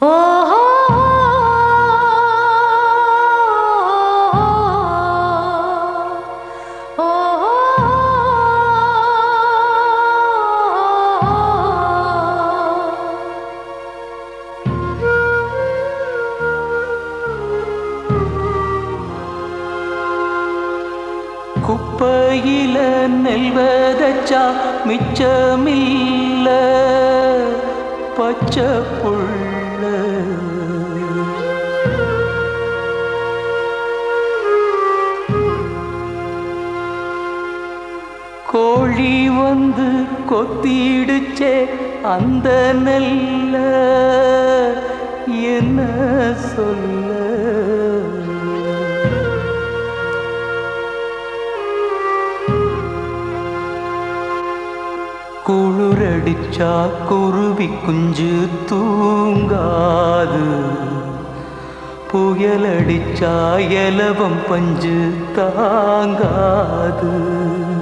ஓஹோ குப்பையில நெல்வதச்சா மிச்சமில்ல பச்சை புள்ள கோழி வந்து கொத்திடுச்சே அந்த நெல்ல என்ன சொல்ல குளிரடிச்சா குருவி குஞ்சு தூங்காது புயலடிச்சா எலவம் பஞ்சு தாங்காது